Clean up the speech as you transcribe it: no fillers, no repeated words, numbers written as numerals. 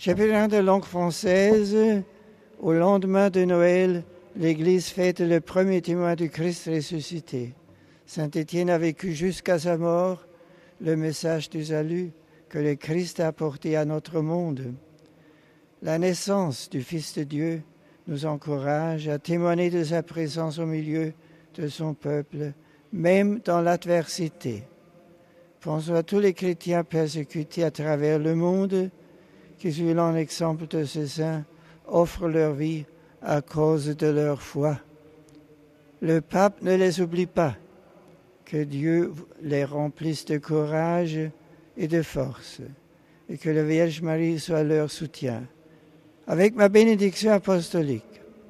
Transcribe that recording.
Chers pèlerins de langue française, au lendemain de Noël, l'Église fête le premier témoin du Christ ressuscité. Saint Étienne a vécu jusqu'à sa mort le message du salut que le Christ a apporté à notre monde. La naissance du Fils de Dieu nous encourage à témoigner de sa présence au milieu de son peuple, même dans l'adversité. Pensons à tous les chrétiens persécutés à travers le monde qui, suivant l'exemple de ces saints, offrent leur vie à cause de leur foi. Le pape ne les oublie pas. Que Dieu les remplisse de courage et de force, et que la Vierge Marie soit leur soutien. Avec ma bénédiction apostolique,